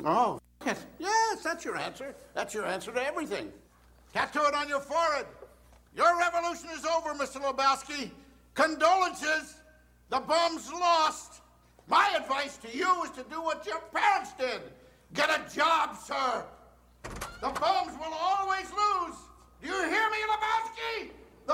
Oh, yes, that's your answer. That's your answer to everything. Tattoo it on your forehead. Your revolution is over, Mr. Lebowski. Condolences. The bum's lost. My advice to you is to do what your parents did. Get a job, sir. The bums will always lose. Do you hear me, Lebowski?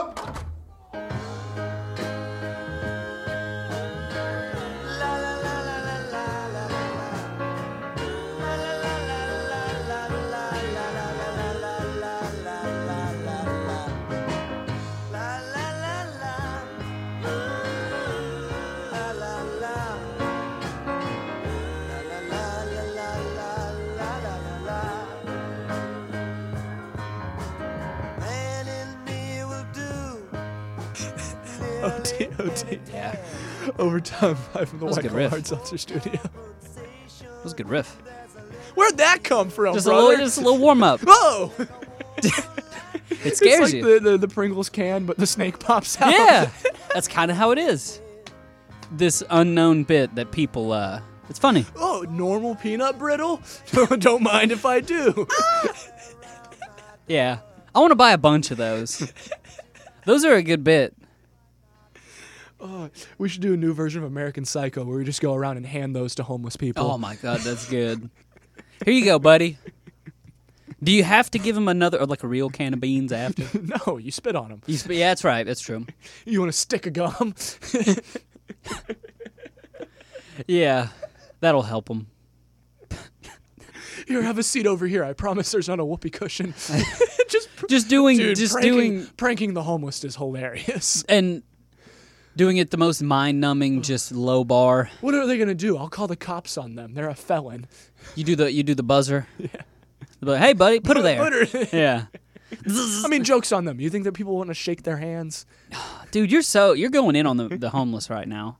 OT. Yeah. Overtime 5 from the That was a White good Claw riff. Hard Seltzer Studio. That was a good riff. Where'd that come from, Just brother? a little warm up. Whoa! It scares it's you. like the Pringles can, but the snake pops out. Yeah, that's kind of how it is. This unknown bit that people, it's funny. Oh, normal peanut brittle? Don't mind if I do. Yeah, I want to buy a bunch of those. Those are a good bit. We should do a new version of American Psycho where we just go around and hand those to homeless people. Oh my God, that's good. Here you go, buddy. Do you have to give him another, or like a real can of beans after? No, you spit on them. Yeah, that's right. That's true. You want a stick of gum? Yeah, that'll help him. Here, have a seat over here. I promise there's not a whoopee cushion. Pranking the homeless is hilarious. And doing it the most mind-numbing, just low bar. What are they gonna do? I'll call the cops on them. They're a felon. You do the buzzer. Yeah. Like, hey, buddy, put her there. Put her. Yeah. I mean, joke's on them. You think that people want to shake their hands? Dude, you're going in on the homeless right now.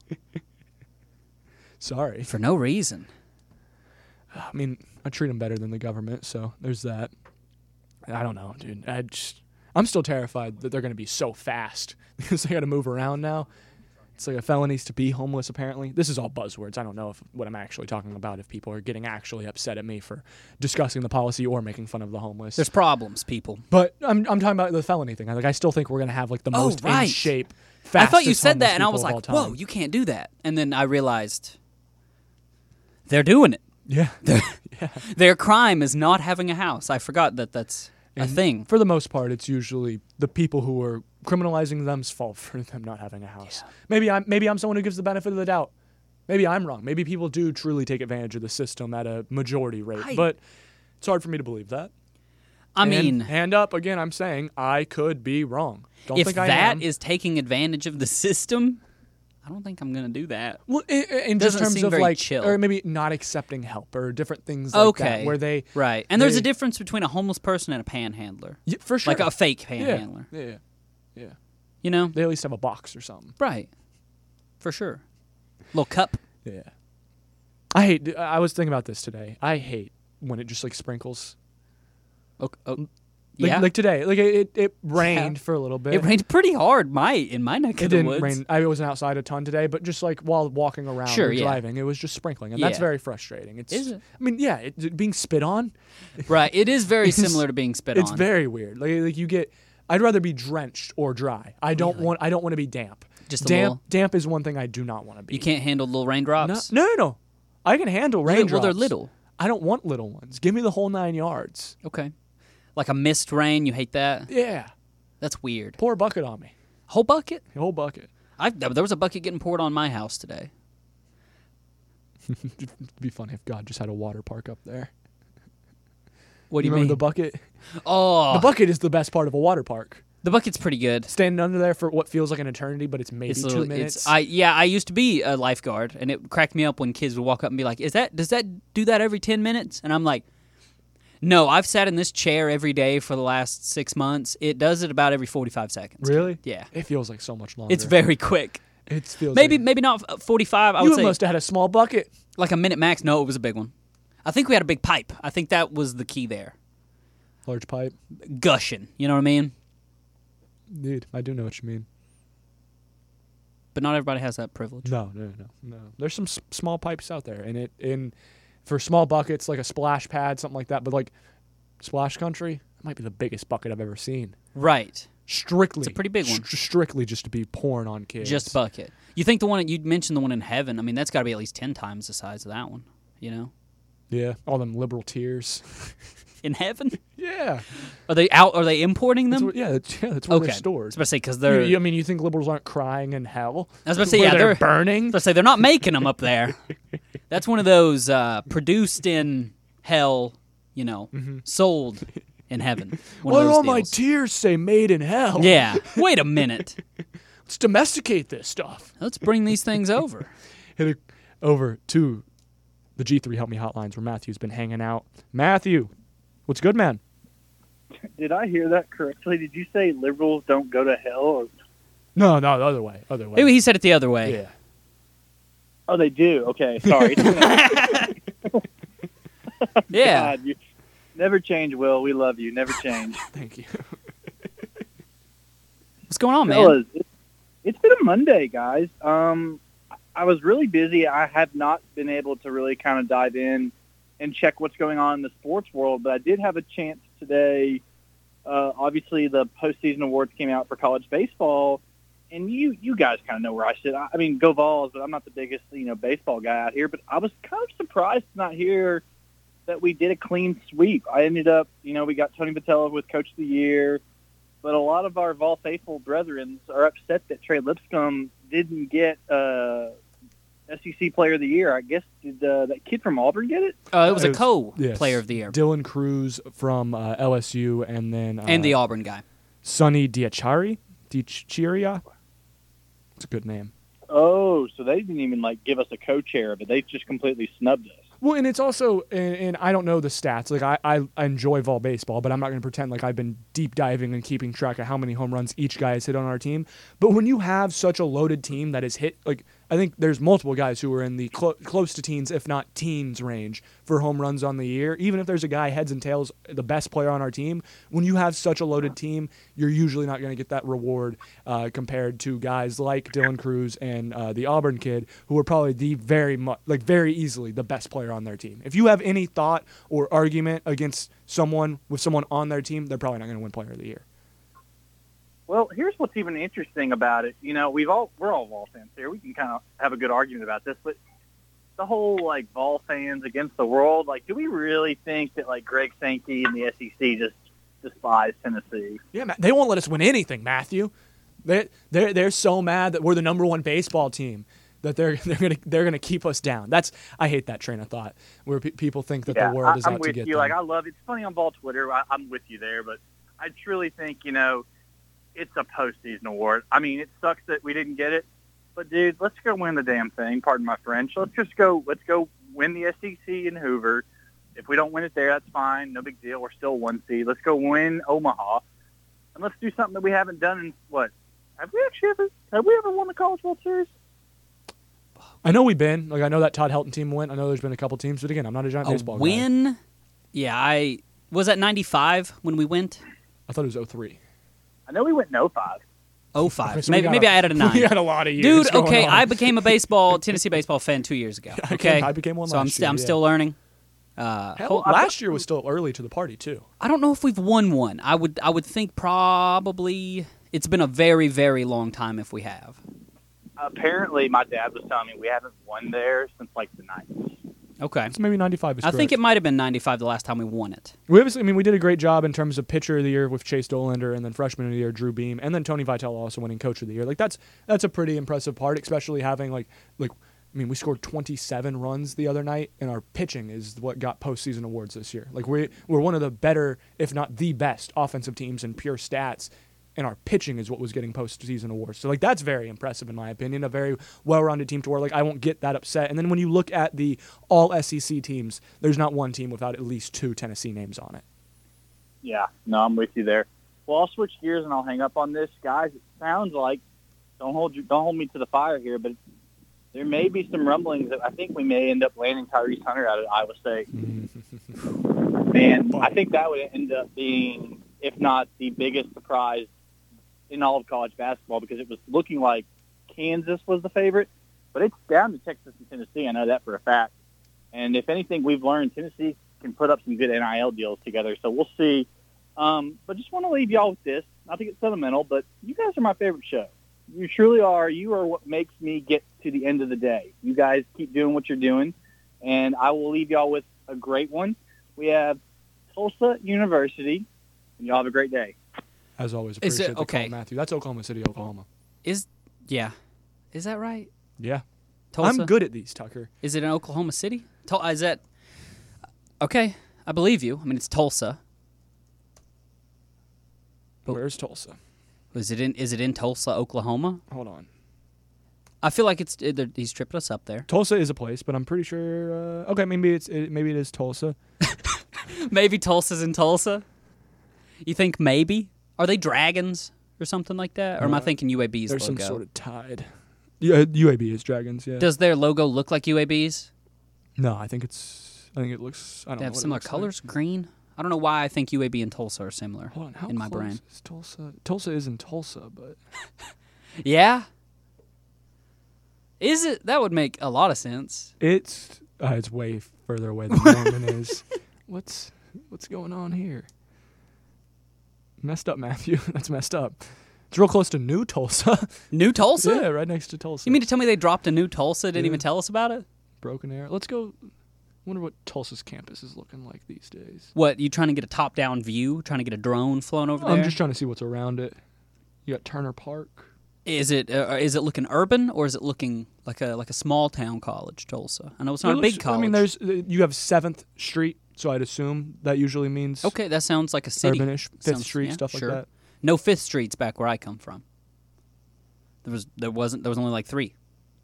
Sorry. For no reason. I mean, I treat them better than the government, so there's that. I don't know, dude. I'm still terrified that they're going to be so fast because they got to move around now. It's like a felony to be homeless, apparently. This is all buzzwords. I don't know what I'm actually talking about, if people are getting actually upset at me for discussing the policy or making fun of the homeless. There's problems, people. But I'm talking about the felony thing. I still think we're going to have like the most in shape, fastest I thought you said that, and I homeless was people of all like, time. whoa, you can't do that. And then I realized they're doing it. Yeah. Their crime is not having a house. I forgot that that's a thing. For the most part, it's usually the people who are criminalizing them's fault for them not having a house. Yeah. Maybe I'm someone who gives the benefit of the doubt. Maybe I'm wrong. Maybe people do truly take advantage of the system at a majority rate. But it's hard for me to believe that. I mean, hand up again. I'm saying I could be wrong. Don't if think I am. that is taking advantage of the system, I don't think I'm going to do that. Well, in just Doesn't terms seem of very like, chill. or maybe not accepting help or different things like that, where they right. And there's a difference between a homeless person and a panhandler. Yeah, for sure, like a fake panhandler. Yeah. You know, they at least have a box or something. Right. For sure. Little cup. Yeah. I was thinking about this today. I hate when it just like sprinkles. Like today, like it rained for a little bit. It rained pretty hard in my neck of the woods. It didn't rain. I wasn't outside a ton today, but just like while walking around or driving, it was just sprinkling, and that's very frustrating. Is it? I mean, yeah, being spit on. Right. It is very similar to being spit on. It's very weird. Like you get. I'd rather be drenched or dry. I don't want to be damp. Just damp. Damp is one thing I do not want to be. You can't handle little raindrops. No. I can handle raindrops. Well, they're little. I don't want little ones. Give me the whole 9 yards. Okay. Like a mist rain, you hate that? Yeah. That's weird. Pour a bucket on me. Whole bucket? A whole bucket. There was a bucket getting poured on my house today. It'd be funny if God just had a water park up there. What do you remember mean? The bucket? Oh. The bucket is the best part of a water park. The bucket's pretty good. Standing under there for what feels like an eternity, but it's maybe 2 minutes. I used to be a lifeguard, and it cracked me up when kids would walk up and be like, does that do that every 10 minutes? And I'm like, no, I've sat in this chair every day for the last 6 months. It does it about every 45 seconds. Really? Yeah. It feels like so much longer. It's very quick. It feels maybe not 45. I would say must have had a small bucket. Like a minute max. No, it was a big one. I think we had a big pipe. I think that was the key there. Large pipe. Gushing. You know what I mean? Dude, I do know what you mean. But not everybody has that privilege. No. There's some small pipes out there, and for small buckets, like a splash pad, something like that. But like Splash Country, that might be the biggest bucket I've ever seen. Right. Strictly, It's a pretty big one. Strictly just to be pouring on kids. Just bucket. You think the one you mentioned, the one in heaven? I mean, that's got to be at least 10 times the size of that one. You know, Yeah, all them liberal tears. in heaven, Yeah, are they out? Are they importing them? that's where Okay. they're I stored. was about to say because they're. I mean, you think liberals aren't crying in hell? I was about to say, Where yeah, they're they're burning. Let's say they're not making them up there. That's one of those produced in hell, sold in heaven. One Why of do those all my deals. tears say "made in hell"? Yeah. Wait a minute. Let's domesticate this stuff. Let's bring these things over. Hit it over to the G3 Help Me hotlines where Matthew's been hanging out. Matthew, what's good, man? Did I hear that correctly? Did you say liberals don't go to hell? Or... No, the other way. Other way. Maybe he said it the other way. Yeah. Oh, they do. Okay, sorry. Yeah. God, you never change, Will. We love you. Never change. Thank you. What's going on, man? Fellas, it's been a Monday, guys. I was really busy. I have not been able to really kind of dive in and check what's going on in the sports world, but I did have a chance today. Obviously, the postseason awards came out for college baseball, and you guys kind of know where I sit. I mean, go Vols, but I'm not the biggest baseball guy out here. But I was kind of surprised to not hear that we did a clean sweep. I ended up, we got Tony Vitello with Coach of the Year, but a lot of our Vol faithful brethren are upset that Trey Lipscomb didn't get SEC Player of the Year. I guess did that kid from Auburn get it? It was a Yes. co-player of the year. Dylan Cruz from LSU, and then And the Auburn guy. Sonny Diachiri. Diachiria. It's a good name. Oh, so they didn't even give us a co-chair, but they just completely snubbed us. Well, and it's also, and I don't know the stats. Like, I enjoy Vol baseball, but I'm not going to pretend like I've been deep diving and keeping track of how many home runs each guy has hit on our team. But when you have such a loaded team that has hit, I think there's multiple guys who are in the close to teens, if not teens range for home runs on the year. Even if there's a guy heads and tails, the best player on our team, when you have such a loaded team, you're usually not going to get that reward compared to guys like Dylan Cruz and the Auburn kid, who are probably very easily the best player on their team. If you have any thought or argument against someone on their team, they're probably not going to win Player of the Year. Well, here's what's even interesting about it. We're all Vol fans here. We can kind of have a good argument about this, but the whole Vol fans against the world, do we really think that Greg Sankey and the SEC just despise Tennessee? Yeah, they won't let us win anything, Matthew. They're so mad that we're the number one baseball team that they're gonna keep us down. I hate that train of thought where people think that the world is out to get them. I love it. It's funny on Vol Twitter. I'm with you there, but I truly think it's a postseason award. I mean, it sucks that we didn't get it, but dude, let's go win the damn thing. Pardon my French. Let's go win the SEC in Hoover. If we don't win it there, that's fine. No big deal. We're still 1 seed. Let's go win Omaha, and let's do something that we haven't done in what? Have we ever won the College World Series? I know we've been. I know that Todd Helton team went. I know there's been a couple teams, but again, I'm not a giant baseball guy. Win? Yeah, was that 95 when we went? I thought it was 03. I know we went in 05. 05. Okay, so maybe I added a 9. We had a lot of years. Dude, okay, going on. I became a Tennessee baseball fan 2 years ago. Okay, I became one so last year, I'm yeah. still learning. Hell, last year was still early to the party too. I don't know if we've won one. I would think probably it's been a very, very long time if we have. Apparently, my dad was telling me we haven't won there since the 90s. Okay. So maybe 95 is I correct. think it might have been 95 the last time we won it. We did a great job in terms of pitcher of the year with Chase Dolander, and then freshman of the year Drew Beam, and then Tony Vitello also winning coach of the year. That's a pretty impressive part, especially having we scored 27 runs the other night, and our pitching is what got postseason awards this year. We're one of the better, if not the best, offensive teams in pure stats. And our pitching is what was getting postseason awards. So, that's very impressive in my opinion. A very well-rounded team to where, I won't get that upset. And then when you look at the all-SEC teams, there's not one team without at least 2 Tennessee names on it. Yeah, no, I'm with you there. Well, I'll switch gears and I'll hang up on this. Guys, it sounds like, don't hold me to the fire here, but there may be some rumblings that I think we may end up landing Tyrese Hunter out at Iowa State. And I think that would end up being, if not the biggest surprise in all of college basketball, because it was looking like Kansas was the favorite, but it's down to Texas and Tennessee. I know that for a fact. And if anything, we've learned Tennessee can put up some good NIL deals together. So we'll see. But just want to leave y'all with this. Not to get sentimental, but you guys are my favorite show. You truly are. You are what makes me get to the end of the day. You guys keep doing what you're doing, and I will leave y'all with a great one. We have Tulsa University, and y'all have a great day. As always, appreciate the okay? call, Matthew. That's Oklahoma City, Oklahoma. Is that right? Yeah. Tulsa? I'm good at these, Tucker. Is it in Oklahoma City? Is that okay? I believe you. I mean, it's Tulsa. But Where's Tulsa? Is it in Tulsa, Oklahoma? Hold on. I feel like he's tripped us up there. Tulsa is a place, but I'm pretty sure. Okay, maybe it is Tulsa. Maybe Tulsa's in Tulsa. You think maybe? Are they dragons or something like that? Or am I thinking UAB's There's logo? some sort of tide. Yeah, UAB is dragons. Yeah. Does their logo look like UAB's? No, I think it looks. I don't They know. have what it similar looks like. colors, green. I don't know why I think UAB and Tulsa are similar Hold on, how in my close brain. is Tulsa? Tulsa is in Tulsa, but Yeah. Is it? That would make a lot of sense. it's way further away than Norman is. What's going on here? Messed up, Matthew. That's messed up. It's real close to New Tulsa. New Tulsa? Yeah, right next to Tulsa. You mean to tell me they dropped a new Tulsa? Didn't Yeah. even tell us about it? Broken Arrow? Let's go. Wonder what Tulsa's campus is looking like these days. What, you trying to get a top-down view? Trying to get a drone flown over there? I'm just trying to see what's around it. You got Turner Park. Is it looking urban, or is it looking like a small-town college, Tulsa? I know it's not It a big looks- college. I mean, you have 7th Street, so I'd assume that usually means Okay, that sounds like a city. urbanish, 5th Sounds- Street, yeah, stuff sure. like that. No 5th Streets back where I come from. There was only like 3.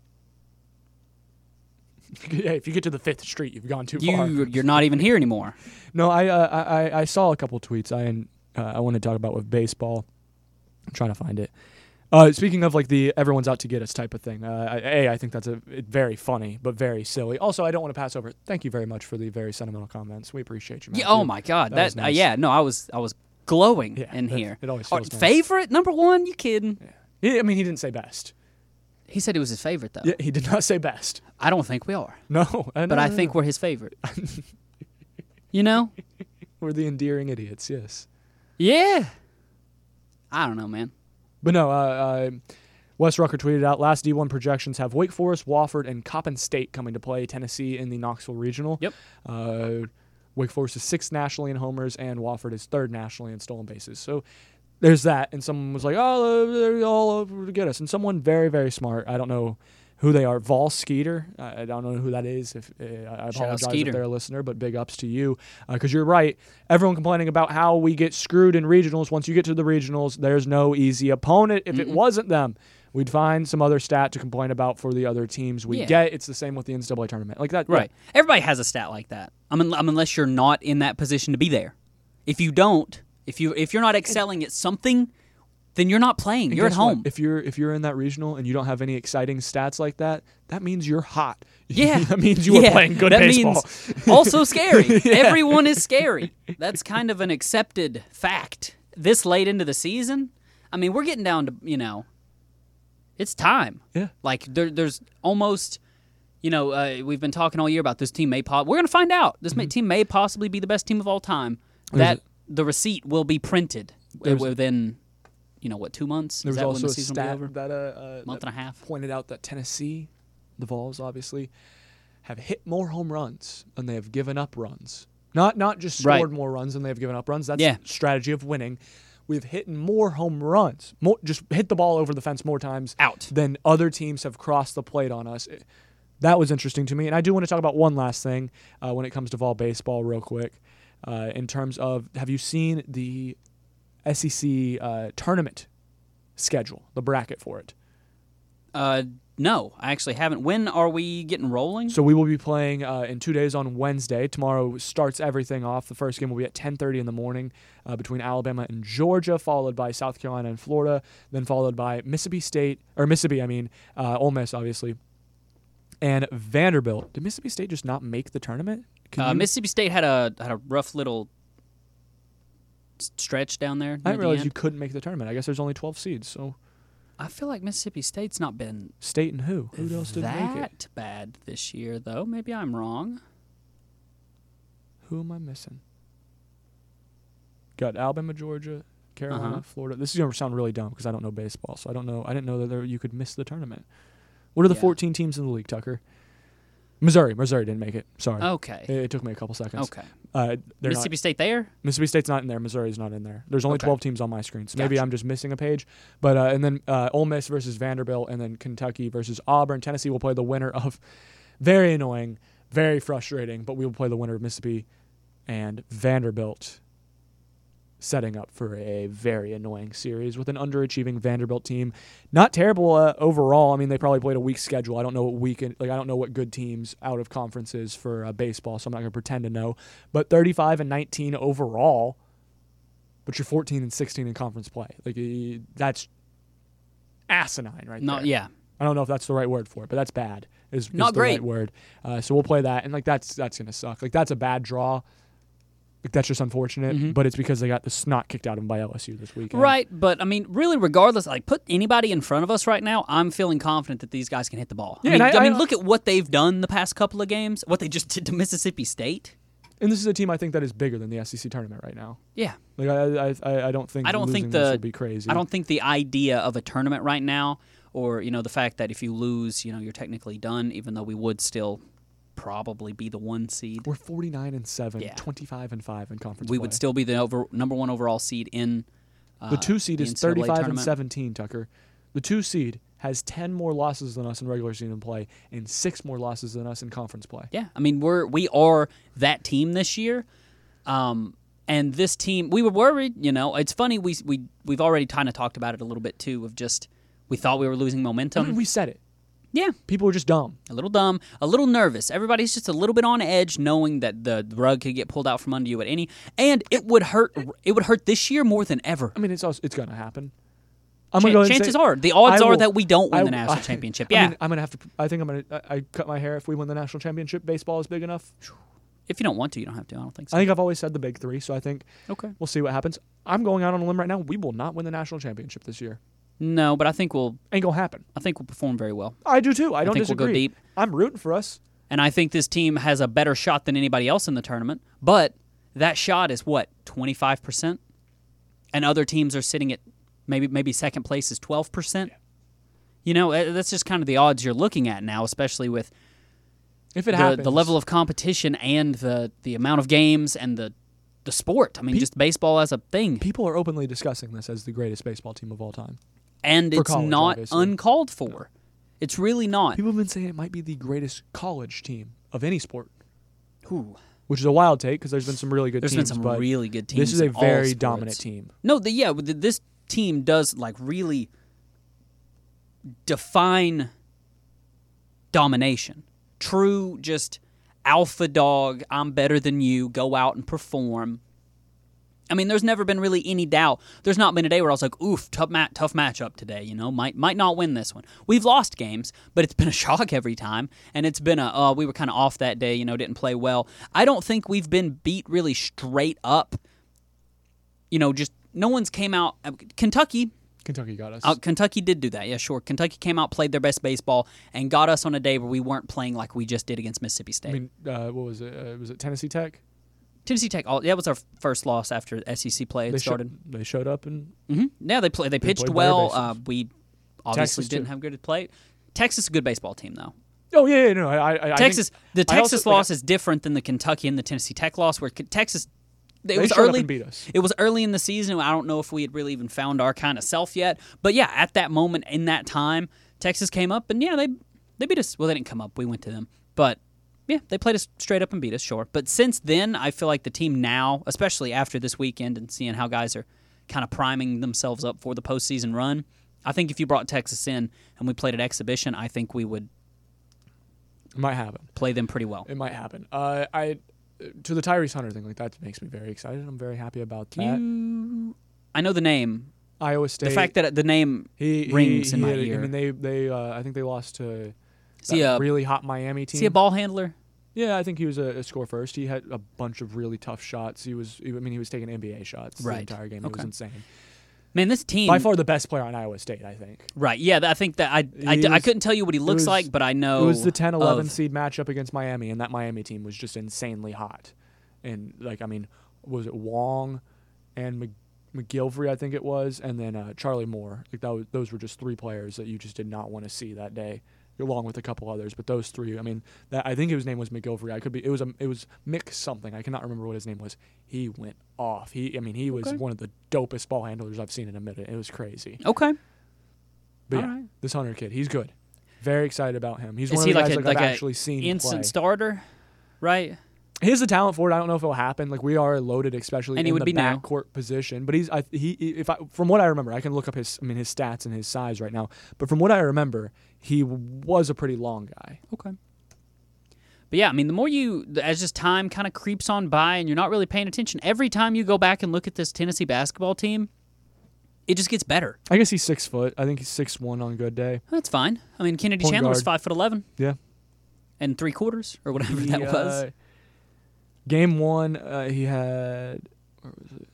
Yeah, if you get to the 5th Street, you've gone too far. You're not even here anymore. No, I saw a couple tweets I want to talk about with baseball. I'm trying to find it. Speaking of like the everyone's out to get us type of thing, I think that's very funny but very silly. Also, I don't want to pass over. Thank you very much for the very sentimental comments. We appreciate you, Matthew. Yeah, oh my God, That was nice. yeah. No, I was glowing Yeah, in it- here. it always Oh, feels nice. favorite number 1? You kidding? I mean, he didn't say best. He said it was his favorite though. Yeah, he did not say best. I don't think we are, No, but I think we're his favorite. You know? we're the endearing idiots. Yes, Yeah. I don't know, man. but no. Wes Rucker tweeted out, last D1 projections have Wake Forest, Wofford, and Coppin State coming to play Tennessee in the Knoxville Regional. Yep. Wake Forest is 6th nationally in homers, and Wofford is 3rd nationally in stolen bases. So there's that. And someone was like, oh, they're all over to get us. And someone very, very smart, I don't know who they are, Vol Skeeter. I don't know who that is. I apologize Skeeter. if they're a listener, but big ups to you. Because you're right. Everyone complaining about how we get screwed in regionals. Once you get to the regionals, there's no easy opponent. If it wasn't them, we'd find some other stat to complain about for the other teams we Yeah. get. It's the same with the NCAA tournament. Like that. Right. Everybody has a stat like that. Unless you're not in that position to be there. If you don't, if you're not excelling at something, then you're not playing. And You're at guess what? home. If you're in that regional and you don't have any exciting stats like that, that means you're hot. Yeah. that means you were playing good that baseball. means also scary. Everyone is scary. That's kind of an accepted fact. This late into the season, I mean, we're getting down to, it's time. Yeah. Like there's almost, we've been talking all year about this team we're going to find out. This team may possibly be the best team of all time. There's The receipt will be printed There's- within, 2 months? There Is was that also when the a season will be stat over? that Month that and a half. pointed out that Tennessee, the Vols obviously, have hit more home runs than they have given up runs. Not just Right. scored more runs than they have given up runs. That's Yeah. strategy of winning. We've hit more home runs, just hit the ball over the fence more times Out. than other teams have crossed the plate on us. That was interesting to me. And I do want to talk about one last thing when it comes to Vol baseball real quick. In terms of, have you seen the SEC tournament schedule, the bracket for it? No, I actually haven't. When are we getting rolling? So we will be playing in 2 days on Wednesday. Tomorrow starts everything off. The first game will be at 10:30 in the morning between Alabama and Georgia, followed by South Carolina and Florida, then followed by Ole Miss, obviously, and Vanderbilt. Did Mississippi State just not make the tournament? Mississippi State had a rough little stretch down there. I near didn't the realize end. you couldn't make the tournament. I guess there's only 12 seeds. So I feel like Mississippi State's not been State and who? Who else didn't make it? that bad this year, though. Maybe I'm wrong. Who am I missing? Got Alabama, Georgia, Carolina, Florida. This is going to sound really dumb because I don't know baseball, so I didn't know that you could miss the tournament. What are the 14 teams in the league, Tucker? Missouri didn't make it. Sorry. Okay. It took me a couple seconds. Okay. Mississippi State there? Mississippi State's not in there. Missouri's not in there. There's only 12 teams on my screen, so maybe Gotcha. I'm just missing a page. But and then Ole Miss versus Vanderbilt, and then Kentucky versus Auburn. Tennessee will play the winner of very annoying, very frustrating, but we will play the winner of Mississippi and Vanderbilt, setting up for a very annoying series with an underachieving Vanderbilt team. Not terrible overall. I mean, they probably played a weak schedule. I don't know what good teams out of conferences for baseball, so I'm not going to pretend to know. But 35-19 overall, but you're 14-16 in conference play. Like that's asinine right there. Yeah. I don't know if that's the right word for it, but that's bad. Is Not the great. right word. So we'll play that, and that's going to suck. Like that's a bad draw. Like that's just unfortunate, but it's because they got the snot kicked out of them by LSU this weekend. Right, but I mean, really, regardless, like put anybody in front of us right now, I'm feeling confident that these guys can hit the ball. Yeah, I mean, look at what they've done the past couple of games, what they just did to Mississippi State. And this is a team I think that is bigger than the SEC tournament right now. Yeah. Like I don't think this would be crazy. I don't think the idea of a tournament right now, or the fact that if you lose, you're technically done, even though we would still probably be the 1 seed. We're 49-7, Yeah. 25-5 in conference We play. would still be the number 1 overall seed in the 2 seed is NCAA tournament. 35-17, Tucker. The 2 seed has 10 more losses than us in regular season play and 6 more losses than us in conference play. Yeah, I mean we are that team this year, and this team we were worried. It's funny we've already kind of talked about it a little bit too. Of just we thought we were losing momentum. I mean, we said it. Yeah, People were just dumb. a little dumb, a little nervous. Everybody's just a little bit on edge, knowing that the rug could get pulled out from under you at any, and it would hurt. It would hurt this year more than ever. I mean, it's going to happen. I'm gonna go ahead and Chances say, are, the odds I are will- that we don't win I- the national I- championship. I Yeah, mean, I'm gonna have to. I think I'm gonna. I cut my hair if we win the national championship. Baseball is big enough. if you don't want to, you don't have to. I don't think so. I think I've always said the big 3, so I think Okay. we'll see what happens. I'm going out on a limb right now. We will not win the national championship this year. No, but I think we'll Happen. perform very well. I do too. I don't think disagree. we'll go deep. I'm rooting for us. And I think this team has a better shot than anybody else in the tournament. But that shot is what, 25%? And other teams are sitting at maybe second place is 12%. That's just kind of the odds you're looking at now, especially with If it happens, the level of competition and the amount of games and the sport. I mean, just baseball as a thing. people are openly discussing this as the greatest baseball team of all time. And for it's college, not obviously. uncalled for. It's really not. People have been saying it might be the greatest college team of any sport, Ooh. which is a wild take because there's been some really good There's teams. been some but really good teams. This is a in all very sports. dominant team. No, this team does really define domination. True, just alpha dog. I'm better than you. Go out and perform. I mean, there's never been really any doubt. There's not been a day where I was like, "Oof, tough matchup today." Might not win this one. We've lost games, but it's been a shock every time, and it's been we were kind of off that day. Didn't play well. I don't think we've been beat really straight up. Just no one's came out. Kentucky Kentucky got us. Kentucky did do that. Yeah, sure. Kentucky came out, played their best baseball, and got us on a day where we weren't playing like we just did against Mississippi State. I mean, what was it? Was it Tennessee Tech? Tennessee Tech. That was our first loss after SEC play had started. They showed up and Yeah, they pitched played better well. baseball. We obviously Texas, didn't too. have good play. Texas is a good baseball team, though. oh yeah, no, I Texas, the I also- Texas loss is different than the Kentucky and the Tennessee Tech loss, where Texas. It was showed up early. and beat us. It was early in the season. I don't know if we had really even found our kind of self yet. But yeah, at that moment in that time, Texas came up and they beat us. Well, they didn't come up. We went to them. But yeah, they played us straight up and beat us, sure. But since then, I feel like the team now, especially after this weekend and seeing how guys are kind of priming themselves up for the postseason run, I think if you brought Texas in and we played an exhibition, I think we would It might happen. play them pretty well. It might happen. To the Tyrese Hunter thing, like that makes me very excited. I'm very happy about that. I know the name. Iowa State. The fact that the name rings in my had- ear. I mean, they I think they lost to Is he that a really hot Miami team. is he a ball handler? Yeah, I think he was a score first. He had a bunch of really tough shots. He was taking NBA shots the Right. entire game. It Okay. was insane. Man, this team By far the best player on Iowa State, I think. Right. Yeah, I think that I was- couldn't tell you what he looks was- like, but I know It was the 10-11 of- seed matchup against Miami, and that Miami team was just insanely hot. And was it Wong and McGilvery, I think it was, and then Charlie Moore. Like those were just 3 players that you just did not want to see that day, along with a couple others. But those 3, I think his name was McGilvery. It was Mick something. I cannot remember what his name was. He went off. He was one of the dopest ball handlers I've seen in a minute. It was crazy. Okay. But All yeah, right. this Hunter kid, he's good. Very excited about him. He's Is one he of the like guys a I've actually seen instant play. starter, right? He has the talent for it. I don't know if it'll happen. Like, we are loaded, especially And he in would the be new. backcourt position. But from what I remember, I can look up his stats and his size right now. But from what I remember, he was a pretty long guy. Okay. But yeah, the more as just time kind of creeps on by and you're not really paying attention, every time you go back and look at this Tennessee basketball team, it just gets better. I guess he's 6 foot. I think he's 6'1" on a good day. That's fine. Kennedy Point Chandler's guard. 5'11" Yeah. and 3/4 or whatever that was. Game 1, he had. Where was it?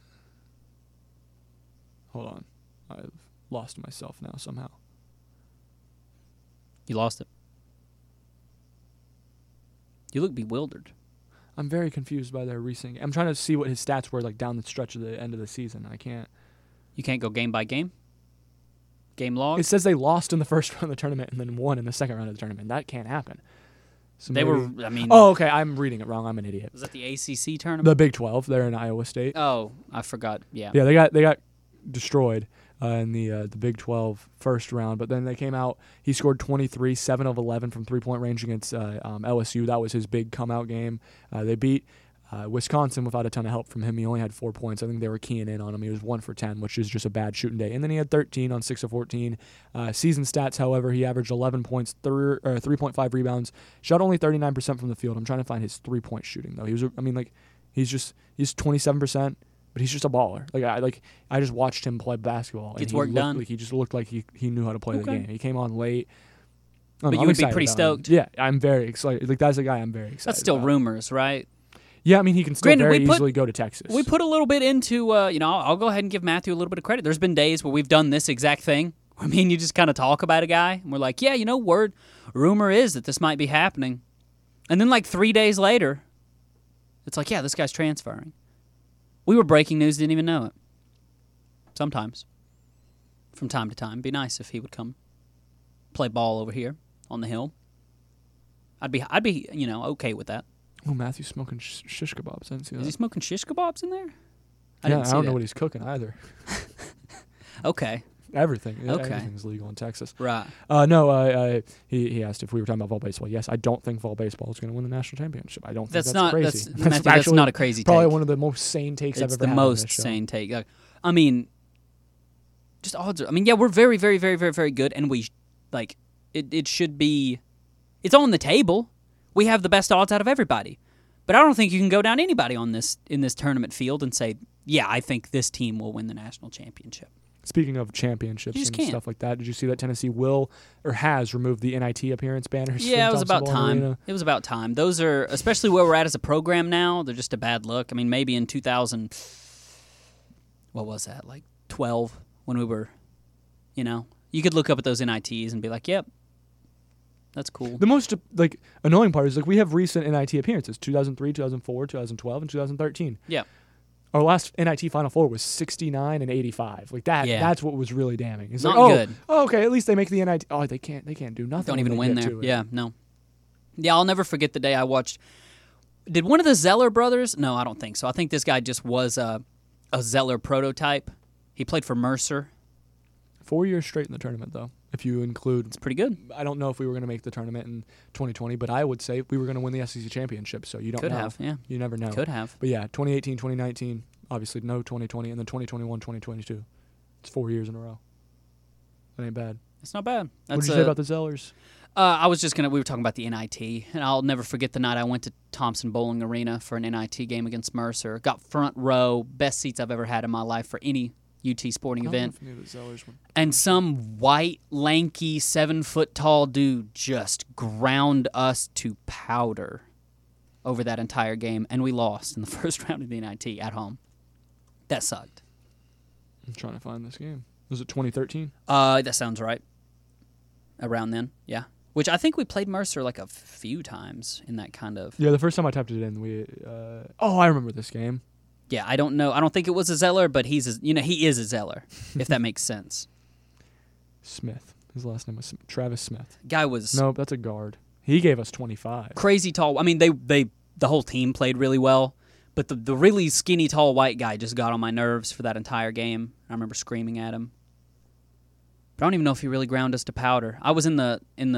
Hold on. I've lost myself now somehow. You lost it. You look bewildered. I'm very confused by their recent. I'm trying to see what his stats were like down the stretch of the end of the season. I can't. You can't go game by game? Game log? It says they lost in the first round of the tournament and then won in the second round of the tournament. That can't happen. So They maybe- were, Oh, okay. I'm reading it wrong. I'm an idiot. was that the ACC tournament? The Big 12. They're in Iowa State. Oh, I forgot. Yeah. Yeah, they got destroyed in the Big 12 first round, but then they came out. He scored 23, 7 of 11 from 3-point range against LSU. That was his big come-out game. They beat Wisconsin without a ton of help from him. He only had 4 points. I think they were keying in on him. He was 1 for 10, which is just a bad shooting day. And then he had 13 on 6 of 14. Season stats, however, he averaged 11 points, 3.5 rebounds, shot only 39% from the field. I'm trying to find his 3-point shooting though. He's 27%. But he's just a baller. I just watched him play basketball. Gets and work done. He just looked like he knew how to play the Okay. game. He came on late. But I'm you would be excited pretty about him. stoked. Yeah, I'm very excited. That's a guy I'm very excited. That's still about. rumors, right? Yeah, he can still Granted, very we put- easily go to Texas. We put a little bit into, I'll go ahead and give Matthew a little bit of credit. There's been days where we've done this exact thing. You just kind of talk about a guy, and we're like, yeah, rumor is that this might be happening. And then 3 days later, it's like, yeah, this guy's transferring. We were breaking news, didn't even know it. Sometimes. From time to time. Be nice if he would come play ball over here on the hill. I'd be okay with that. Oh, Matthew's smoking shish kebabs. I didn't see that. Is he smoking shish kebabs in there? I didn't see don't that. know what he's cooking either. Okay. Everything. Okay. Everything's legal in Texas. Right. No, he asked if we were talking about fall baseball. Yes, I don't think fall baseball is going to win the national championship. I don't think that's crazy. Matthew, that's actually not a crazy probably take. one of the most sane takes I've It's ever the had on this most show. sane take. Just odds. Yeah, we're very, very, very, very, very good, and it should be. It's on the table. We have the best odds out of everybody, but I don't think you can go down anybody in this tournament field and say, yeah, I think this team will win the national championship. Speaking of championships You just and can't. stuff like that, did you see that Tennessee will or has removed the NIT appearance banners? Yeah, from it was Thompson about Boling time. Arena? It was about time. Those are, especially where we're at as a program now, they're just a bad look. Maybe in 2000, what was that, 12, when we were, you could look up at those NITs and be like, yep, that's cool. The most annoying part is we have recent NIT appearances: 2003, 2004, 2012, and 2013. Yeah. Our last NIT Final Four was 69 and 85. That. Yeah. That's what was really damning. It's Not like, good. Oh, okay. At least they make the NIT. Oh, they can't do nothing. Don't when even they win get there. to it. Yeah, no. Yeah, I'll never forget the day I watched. Did one of the Zeller brothers? No, I don't think so. I think this guy just was a Zeller prototype. He played for Mercer. 4 years straight in the tournament, though. If you include, It's pretty good. I don't know if we were going to make the tournament in 2020, but I would say we were going to win the SEC championship. So you don't Could know. have, yeah. You never know. Could have. But yeah, 2018, 2019, obviously no 2020, and then 2021, 2022. It's 4 years in a row. That ain't bad. It's not bad. What did you say about the Zellers? I was just we were talking about the NIT, and I'll never forget the night I went to Thompson Bowling Arena for an NIT game against Mercer. Got front row, best seats I've ever had in my life for any UT sporting event. I don't know if I knew the Zellers one. And some white, lanky, 7-foot-tall dude just ground us to powder over that entire game, and we lost in the first round of the NIT at home. That sucked. I'm trying to find this game. Was it 2013? That sounds right. Around then, yeah. which I think we played Mercer like a few times in that kind of. Yeah, the first time I typed it in, I remember this game. Yeah, I don't know. I don't think it was a Zeller, but he is a Zeller, if that makes sense. Smith. His last name was Travis Smith. Guy was Nope, that's a guard. He gave us 25. crazy tall. I mean, the whole team played really well, but the really skinny, tall white guy just got on my nerves for that entire game. I remember screaming at him. But I don't even know if he really ground us to powder. I was in the.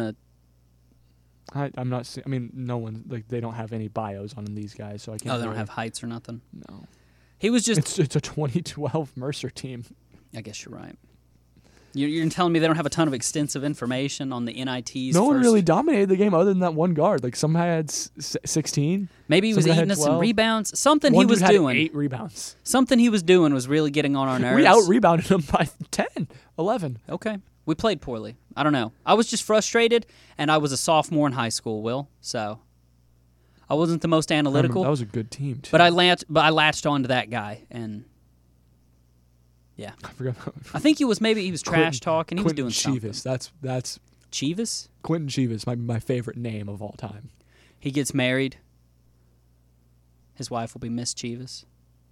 I'm not. I mean, no one they don't have any bios on these guys, so I can't. Oh, they don't have heights or nothing. No. He was just. It's a 2012 Mercer team. I guess you're right. You're telling me they don't have a ton of extensive information on the NITs? No one really dominated the game other than that one guard. Like some guy had 16. Maybe he was eating us some rebounds. Something one he was dude had doing. 8 rebounds. Something he was doing was really getting on our nerves. We out-rebounded him by 10, 11. Okay. We played poorly. I don't know. I was just frustrated, and I was a sophomore in high school, Will. So I wasn't the most analytical. That was a good team, too. But I latched on to that guy, and yeah. I forgot. I think he was trash talking. He was doing Chivas. something. That's Chivas? Quentin Chivas, my favorite name of all time. He gets married. His wife will be Miss Chivas.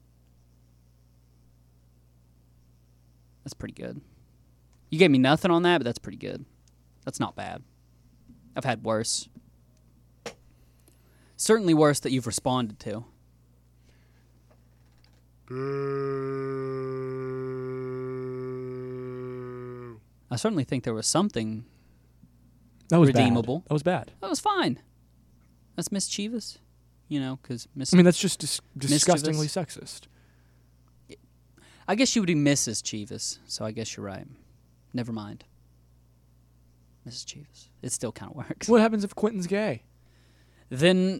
That's pretty good. You gave me nothing on that, but that's pretty good. That's not bad. I've had worse. Certainly worse that you've responded to. I certainly think there was something That was redeemable. Bad. That was bad. That was fine. That's Miss Chivas. Because Miss... I mean, that's just disgustingly sexist. I guess she would be Mrs. Chivas, so I guess you're right. Never mind. Mrs. Chivas. It still kind of works. What happens if Quentin's gay? Then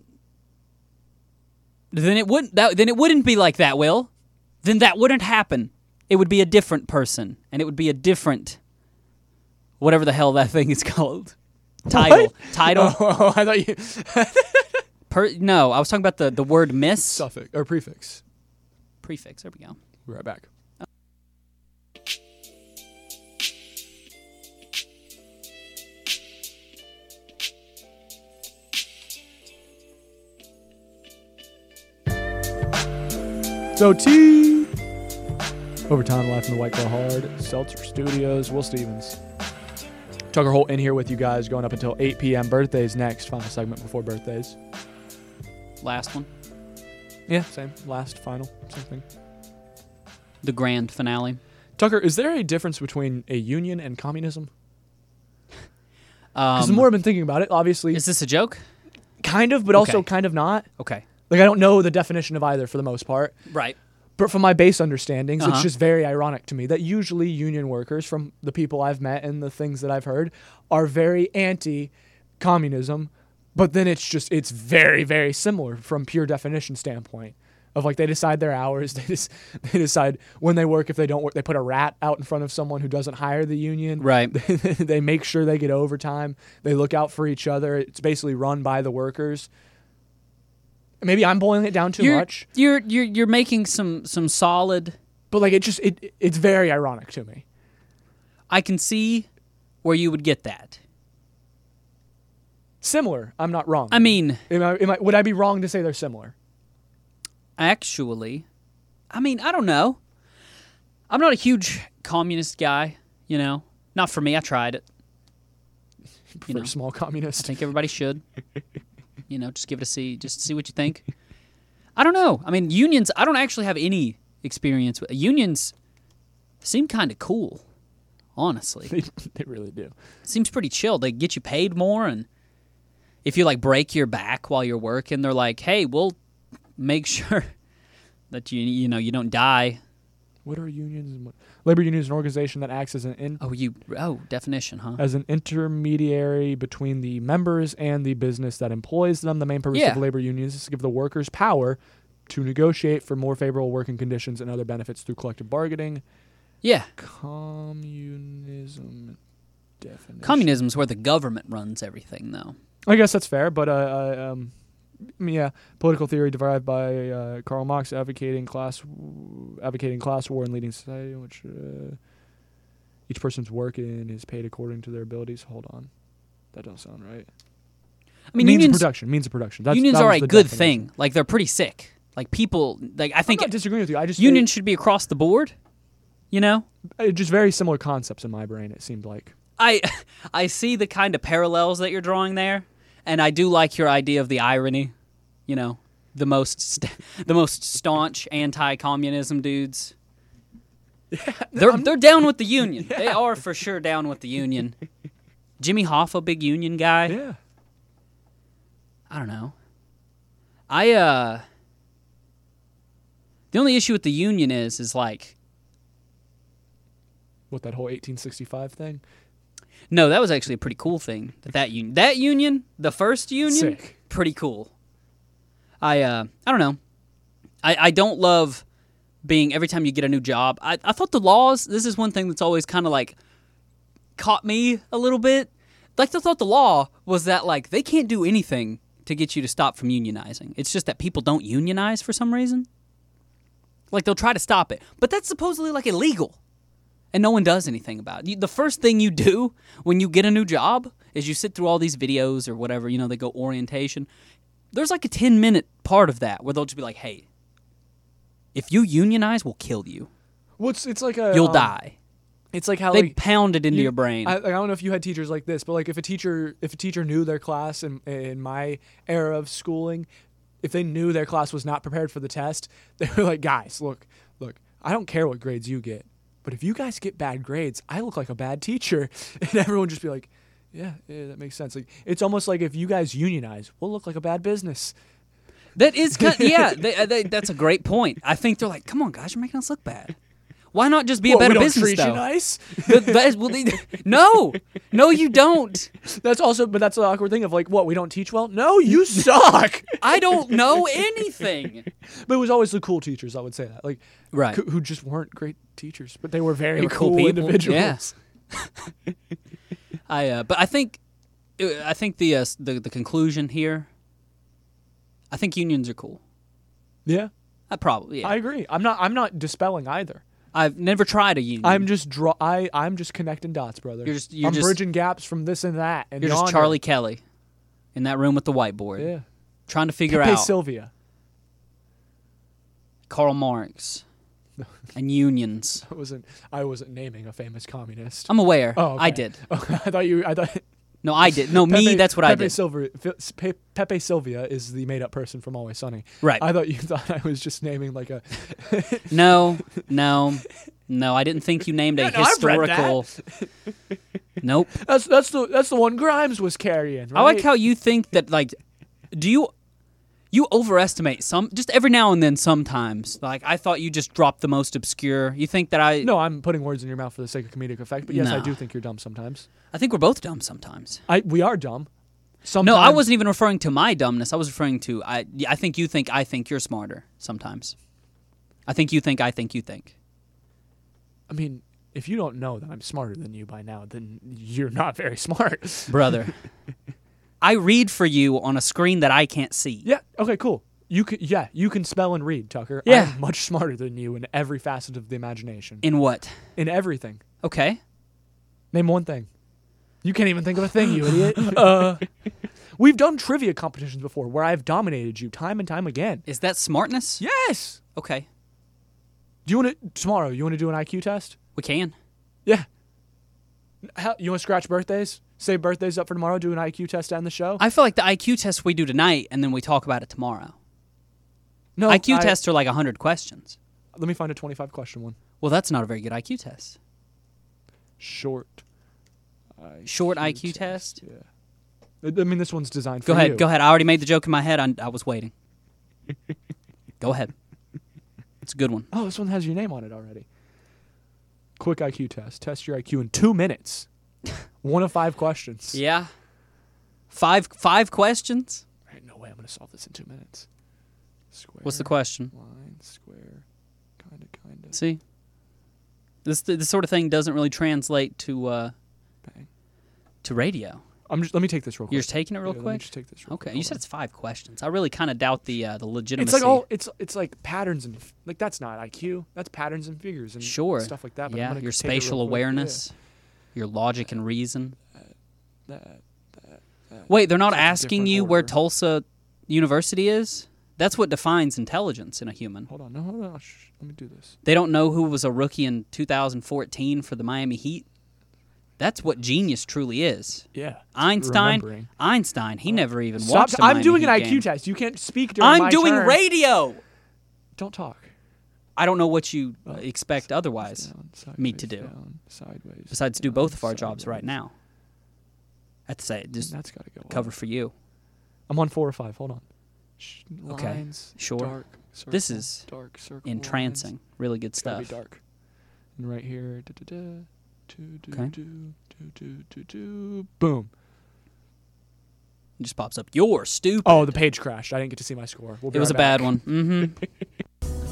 it wouldn't be like that, Will. Then that wouldn't happen. It would be a different person, and it would be a different whatever the hell that thing is called. Title. What? Title. Oh, I thought you... No, I was talking about the word miss. Suffix or prefix. Prefix. There we go. We're right back. So T Overtime live from the White Claw Hard Seltzer Studios. Will Stevens, Tucker Holt in here with you guys going up until 8 p.m. Birthdays next. Final segment before birthdays. Last one. Yeah, same. Last, final, same thing. The grand finale. Tucker, is there a difference between a union and communism? Because the more I've been thinking about it, obviously... Is this a joke? Kind of, but also kind of not. Okay. Like, I don't know the definition of either for the most part. Right. But from my base understandings, it's just very ironic to me that usually union workers, from the people I've met and the things that I've heard, are very anti-communism. But then it's very, very similar from pure definition standpoint. Of like they decide their hours, they decide when they work. If they don't work, they put a rat out in front of someone who doesn't hire the union. Right. They make sure they get overtime. They look out for each other. It's basically run by the workers. Maybe I'm boiling it down too much. You're making some solid. But like it's very ironic to me. I can see where you would get that. Similar. I'm not wrong. I mean, would I be wrong to say they're similar? Actually, I mean, I don't know. I'm not a huge communist guy, Not for me. I tried it. You prefer small communist? I think everybody should. Just give it a see. Just see what you think. I don't know. I mean, unions, I don't actually have any experience with. Unions seem kind of cool, honestly. They really do. It seems pretty chill. They get you paid more, and if you, break your back while you're working, they're like, hey, we'll make sure that you don't die. What are unions? Labor union is an organization that acts as an definition, huh? As an intermediary between the members and the business that employs them. The main purpose of labor unions is to give the workers power to negotiate for more favorable working conditions and other benefits through collective bargaining. Yeah. Communism definition. Communism is where the government runs everything, though. I guess that's fair, but political theory derived by Karl Marx, advocating class war and leading society in which each person's work in is paid according to their abilities. Hold on. That don't sound right. I mean, means unions, of production. Means of production. unions that are was a the good definition. thing. Like, they're pretty sick. Like, people, like, I I'm think not disagreeing with you. I just unions should be across the board, you know? just very similar concepts in my brain. It seemed like. I see the kind of parallels that you're drawing there, and I do like your idea of the irony, you know, the most staunch anti-communism dudes. They're down with the union. Yeah. They are for sure down with the union. Jimmy Hoffa, big union guy. Yeah. I don't know. The only issue with the union is like, What, that whole 1865 thing? no, that was actually a pretty cool thing. That union, the first union, Sick. pretty cool. I don't know. I don't love being, every time you get a new job. I thought the laws, this is one thing that's always kind of like caught me a little bit. Like, I thought the law was that, like, they can't do anything to get you to stop from unionizing. It's just that people don't unionize for some reason. Like, they'll try to stop it. But that's supposedly, like, illegal. And no one does anything about it. The first thing you do when you get a new job is you sit through all these videos or whatever, you know, they go orientation. There's like a 10-minute part of that where they'll just be like, hey, if you unionize, we'll kill you. Well, it's like a. You'll die. It's like how They like, pound it into you- your brain. I don't know if you had teachers like this, but like if a teacher knew their class in my era of schooling, if they knew their class was not prepared for the test, they were like, guys, look, I don't care what grades you get, but if you guys get bad grades, I look like a bad teacher, and everyone would just be like, yeah, that makes sense. Like, it's almost like if you guys unionize, we'll look like a bad business. That is kind yeah, that's a great point. I think they're like, come on, guys, you're making us look bad. Why not just be a What, better we don't business, treat though? you nice? No, you don't. That's the awkward thing of like, what, we don't teach well? No, you suck. I don't know anything. But it was always the cool teachers, I would say that. Like, Right. who just weren't great teachers, but they were very They were cool cool people, individuals. But I think the conclusion here. I think unions are cool. Yeah, Probably. Yeah. I agree. I'm not dispelling either. I've never tried a union. I'm just connecting dots, brother. You're I'm just- bridging gaps from this and that. And You're just yonder. Charlie Kelly in that room with the whiteboard, Yeah. trying to figure Pepe out Sylvia. Karl Marx and unions. I wasn't naming a famous communist. I'm aware. Oh, okay. I did. I thought. No, I did. No, me. That's what I did. Pepe Sylvia is the made-up person from Always Sunny. Right. I thought you thought I was just naming like a. No. I didn't think you named a Yeah, no, I've read historical. Nope. That's the one Grimes was carrying. Right? I like how you think that. Like, do you overestimate some? Just every now and then, sometimes. Like, I thought you just dropped the most obscure. You think that I? No, I'm putting words in your mouth for the sake of comedic effect. But yes, I No. do think you're dumb sometimes. I think we're both dumb sometimes. We are dumb. Sometimes. No, I wasn't even referring to my dumbness. I was referring to I think you think I think you're smarter sometimes. I think you think I think you think. I mean, if you don't know that I'm smarter than you by now, then you're not very smart. Brother. I read for you on a screen that I can't see. Yeah. Okay. Cool. You can spell and read, Tucker. Yeah. I'm much smarter than you in every facet of the imagination. In what? In everything. Okay. Name one thing. You can't even think of a thing, you idiot. We've done trivia competitions before where I've dominated you time and time again. Is that smartness? Yes. Okay. Do you want to tomorrow? You want to do an IQ test? We can. Yeah. You want to scratch birthdays? Save birthdays up for tomorrow. Do an IQ test to end the show. I feel like the IQ test we do tonight and then we talk about it tomorrow. No. IQ tests are like 100 questions. Let me find a 25 question one. Well, that's not a very good IQ test. Short IQ test? Yeah. I mean, this one's designed Go for ahead. you. Go ahead. I already made the joke in my head. I was waiting. Go ahead. It's a good one. Oh, this one has your name on it already. Quick IQ test. Test your IQ in 2 minutes. 1 of 5 questions. Yeah. Five questions? All right, no way I'm going to solve this in 2 minutes. Square. What's the question? Line, square, kind of. See? This sort of thing doesn't really translate to Bang. radio. Let me take this real quick. You're just taking it real Let me quick? just take this real Okay. quick. You Hold said on. it's 5 questions. I really kind of doubt the legitimacy. It's like it's like patterns and like that's not IQ. That's patterns and figures and Sure. stuff like that. But I'm Yeah, gonna your take it real spatial quick. awareness, your logic and reason. Yeah. That. Wait, they're not Such a asking different you where order. Tulsa University is? That's what defines intelligence in a human. Hold on. No, hold on. Let me do this. They don't know who was a rookie in 2014 for the Miami Heat. That's what genius truly is. Yeah. Einstein, he never even Stop. watched a I'm Miami doing Heat an IQ game. test. You can't speak during my I'm doing turn. radio. Don't talk. I don't know what you expect otherwise Down, me to sideways, do. Down, sideways. Besides do down, both of our jobs right sideways. now. That's it. Just That's got to go. cover up. for you. I'm on 4 or 5. Hold on. Okay, Lines, sure. Dark, circle, This is dark circle. entrancing. Lines. Really good It's gotta stuff. be dark. And right here. Okay. Boom. It just pops up. You're stupid. Oh, the page crashed. I didn't get to see my score. We'll be It was right a bad back. one. Mm-hmm.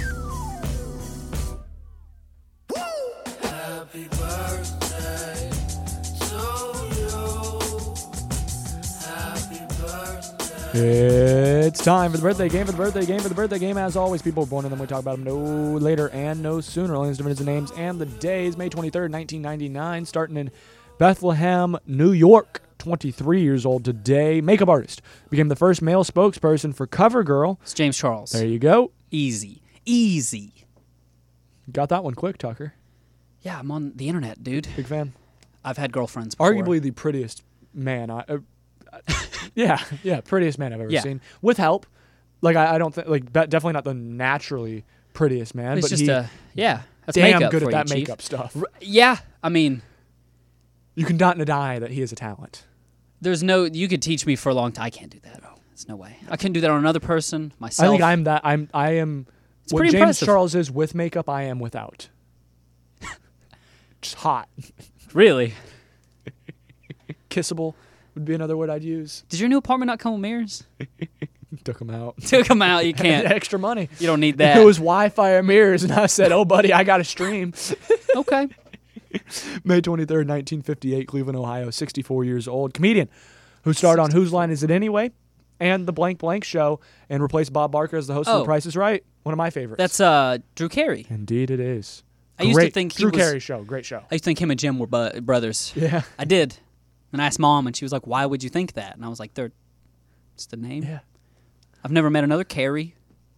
Happy birthday to you. Happy birthday. It's time for the birthday game. As always, people are born and then we talk about them no later and no sooner. Only as different as the names and the days. May 23rd, 1999, starting in Bethlehem, New York. 23 years old today. Makeup artist. Became the first male spokesperson for CoverGirl. It's James Charles. There you go. Easy. Easy. Got that one quick, Tucker. Yeah, I'm on the internet, dude. Big fan. I've had girlfriends before. Arguably the prettiest man yeah, prettiest man I've ever Yeah. seen. With help. Like, I don't think, like, definitely not the naturally prettiest man, It's but just that's damn makeup good for at that you, Chief. makeup stuff. Yeah, I mean, You can not deny that he is a talent. you could teach me for a long time. I can't do that. There's no way. I couldn't do that on another person, myself. I think I am what pretty James impressive. Charles is with makeup, I am without. Just hot. Really? Kissable would be another word I'd use. Did your new apartment not come with mirrors? Took him out. Took them out. You can't. Extra money. You don't need that. It was Wi-Fi or mirrors, and I said, "Oh, buddy, I got to stream." Okay. May 23rd, 1958, Cleveland, Ohio, 64 years old. Comedian who starred on Whose Line Is It Anyway? And The Blank Blank Show and replaced Bob Barker as the host of Oh. The Price is Right. One of my favorites. That's Drew Carey. Indeed it is. I used to Great. think he Drew was- Carey show. Great show. I used to think him and Jim were brothers. Yeah. I did. And I asked Mom, and she was like, "Why would you think that?" And I was like, "They're just the name." Yeah. I've never met another Carey.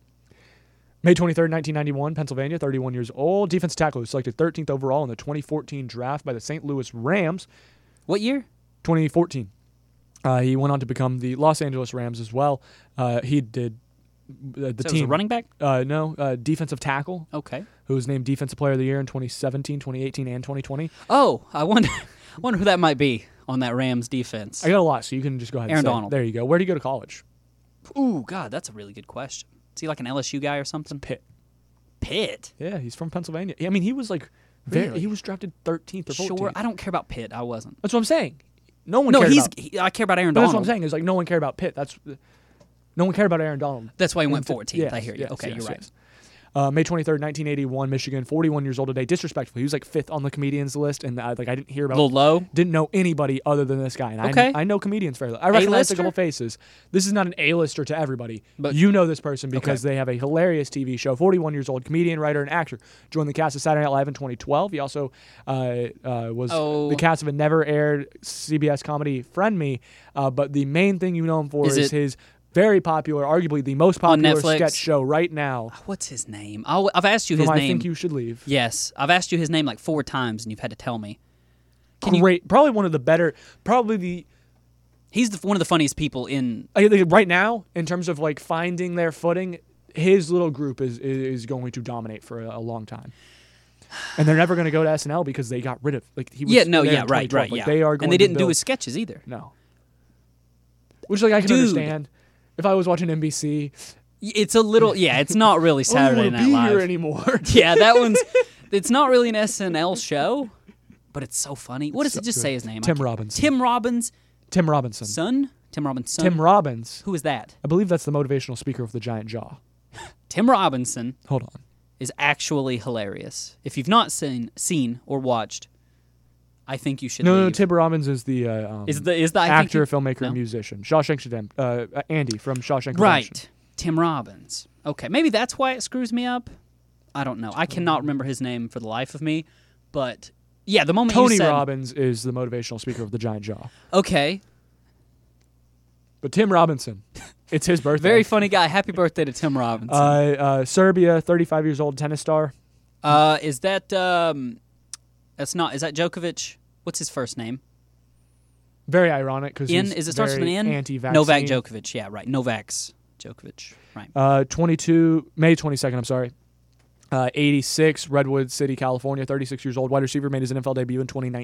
May 23rd, 1991, Pennsylvania, 31 years old. Defensive tackle who was selected 13th overall in the 2014 draft by the St. Louis Rams. What year? 2014. He went on to become the Los Angeles Rams as well. He did the So it was team. a running back? Defensive tackle, Okay. who was named Defensive Player of the Year in 2017, 2018, and 2020. Oh, I wonder who that might be on that Rams defense. I got a lot, so you can just go ahead Aaron and say it. Donald. There you go. Where did he go to college? Ooh, God, that's a really good question. Is he like an LSU guy or something? Pitt. Pitt. Yeah, he's from Pennsylvania. I mean, he was like, Really? he was drafted 13th or 14th. Sure. I don't care about Pitt. I wasn't. That's what I'm saying. No one No, cared he's. about. I care about Aaron But that's Donald. what I'm saying. Is like no one cared about Pitt. No one cared about Aaron Donald. That's why he went And 14th. I hear you. yes, Okay, yes, you're right. yes. May 23rd, 1981, Michigan, 41 years old today. Disrespectful. He was like 5th on the comedians list, and I didn't hear A about. little low. Didn't know anybody other than this guy. And Okay. I know comedians fairly. I recognize a A-lister? couple faces. This is not an A-lister to everybody. But- you know this person because Okay. they have a hilarious TV show. 41 years old, comedian, writer, and actor. Joined the cast of Saturday Night Live in 2012. He also was Oh. the cast of a never-aired CBS comedy, Friend Me. But the main thing you know him for Is is it- his very popular, arguably the most On popular Netflix? sketch show right now. What's his name? I've asked you his From I name. Think You Should Leave. Yes, I've asked you his name like 4 times, and you've had to tell me. Can you- Great. Probably one of the better, probably the, He's one of the funniest people in. I think right now, in terms of like finding their footing, his little group is going to dominate for a long time. And they're never going to go to SNL because they got rid of, like, he was Yeah, no, there yeah, in right, 2012. right, Like, yeah. They are going and they to didn't do build- his sketches either. No. Which, like, I can Dude. understand. If I was watching NBC, It's a little, yeah, it's not really I Saturday don't Night want to be here Live. anymore. Yeah, that one's. It's not really an SNL show, but it's so funny. What does So it just good. say his name? Tim I can't- Robinson. Tim Robbins' Tim Robinson. son. Tim Robbins' son. Tim Robbins. Who is that? I believe that's the motivational speaker of the Giant Jaw. Tim Robinson Hold on. is actually hilarious. If you've not seen or watched, I think you should. No, leave. Tim Robbins is the is the I think actor, you- filmmaker, no? and musician. Shawshank Redemption. Andy from Shawshank Redemption. Right, Tim Robbins. Okay, maybe that's why it screws me up. I don't know. I cannot remember his name for the life of me, but yeah, the moment Tony you said Robbins is the motivational speaker of the Giant Jaw. okay, But Tim Robinson, it's his birthday. Very funny guy. Happy birthday to Tim Robinson. Serbia, 35 years old, tennis star. Is that that's not? Is that Djokovic? What's his first name? Very ironic because Is it starts with an N? Anti-vaccine. Novak Djokovic. Yeah, right. Novak's Djokovic. Right. 22 May 22nd. I'm sorry. 86, Redwood City, California. 36 years old, wide receiver, made his NFL debut in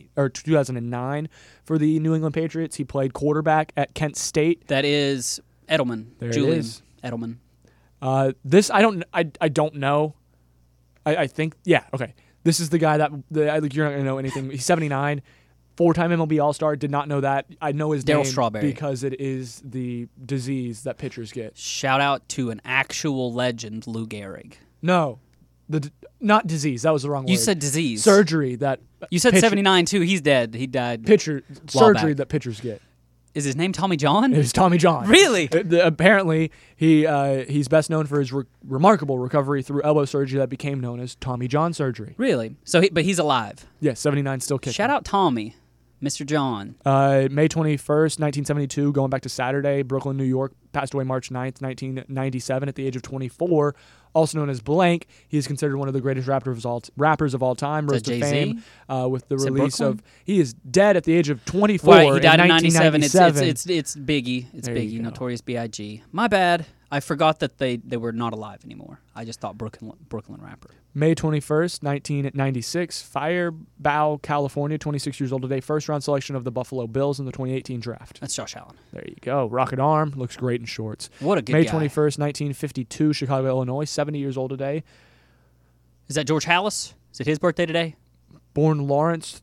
2009 for the New England Patriots. He played quarterback at Kent State. That is Edelman. There it Julian is. Edelman. This I don't know. I think okay. This is the guy that you're not gonna know anything. He's 79, 4-time MLB All-Star. Did not know that. I know his Darryl name Strawberry. because it is the disease that pitchers get. Shout out to an actual legend, Lou Gehrig. No, not disease. That was the wrong word. You said disease. Surgery that You said pitcher- 79 too. He's dead. He died. surgery back. that pitchers get. Is his name Tommy John? It was Tommy John. Really? Apparently, he's best known for his remarkable recovery through elbow surgery that became known as Tommy John surgery. Really? So, but he's alive. Yes, 79 still kicking. Shout out Tommy, Mr. John. May 21st, 1972, going back to Saturday, Brooklyn, New York, passed away March 9th, 1997 at the age of 24. Also known as Blank, he is considered one of the greatest rappers of all time. Rose that to Jay-Z? fame with the Is it release Brooklyn? of. He is dead at the age of 24. Right, he died in 97. 1997. It's Biggie. It's There you Biggie, go. Notorious B.I.G. My bad. I forgot that they were not alive anymore. I just thought Brooklyn rapper. May 21st, 1996, Firebow, California, 26 years old today. First round selection of the Buffalo Bills in the 2018 draft. That's Josh Allen. There you go. Rocket arm. Looks great in shorts. What a good May guy. 21st, 1952, Chicago, Illinois, 70 years old today. Is that George Hallis? Is it his birthday today? Born Lawrence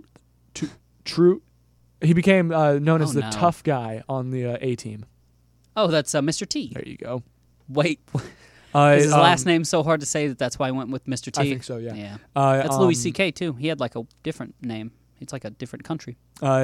True. He became known as the no. tough guy on the A-team. Oh, that's Mr. T. There you go. Wait, is his last name so hard to say that's why I went with Mr. T? I think so, yeah. Yeah. Uh, That's Louis C.K. too. He had like a different name. It's like a different country.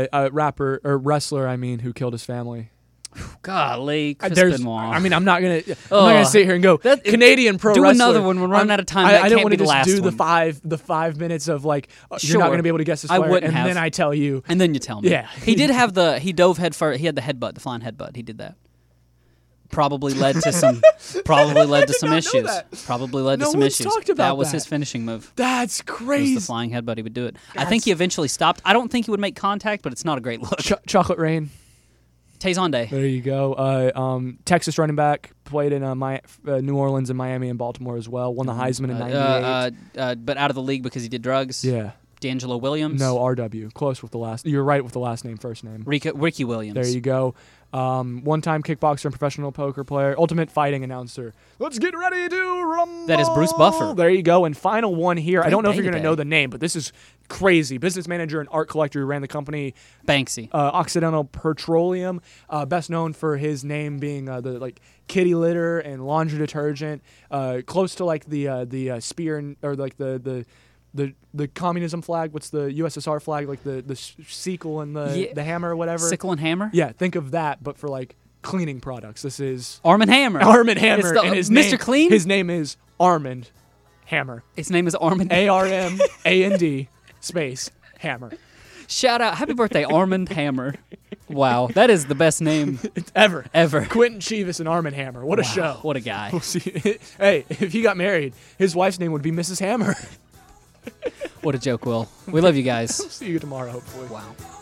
Wrestler, who killed his family. Golly, Chris There's, Benoit. I'm not gonna sit here and go That- Canadian pro do wrestler. another one. We're running out of time. That I don't can't want be to the just last do one. the 5 minutes of like you're Sure. not gonna be able to guess this I player, wouldn't and have. then I tell you. And then you tell me. Yeah. He did have he dove head first. He had the headbutt, the flying headbutt. He did that. Probably led to some not know issues. that. Probably led No to some one's issues. talked about that was that. his finishing move. That's It was crazy. the flying headbutt. He would do it. I think he eventually stopped. I don't think he would make contact, but it's not a great look. Chocolate Rain. Tayzonde. There you go. Texas running back, played in New Orleans and Miami and Baltimore as well. Won the Heisman in '98. But out of the league because he did drugs. Yeah. D'Angelo Williams. No, RW. Close with the last. You're right with the last name, first name. Ricky Williams. There you go. One-time kickboxer and professional poker player. Ultimate fighting announcer. Let's get ready to rumble. That is Bruce Buffer. There you go. And final one here. I don't know if day you're going to today. know the name, but this is crazy. Business manager and art collector who ran the company Banksy. Occidental Petroleum. Best known for his name being the kitty litter and laundry detergent. Close to like the spear or like the communism flag. What's the USSR flag? Like the sickle and the hammer or whatever. Sickle and Hammer. Yeah, think of that, but for like cleaning products. This is Arm and Hammer. Armand Hammer, It's the- and his Mr. name, Clean? His name is Armand Hammer. His name is Armand. ARMAND space Hammer. Shout out. Happy birthday, Armand Hammer. Wow. That is the best name Ever. ever. Quentin Chivas and Armand Hammer. What a Wow, show. What a guy. We'll see. Hey, if he got married, his wife's name would be Mrs. Hammer. What a joke, Will. We love you guys. See you tomorrow, hopefully. Wow.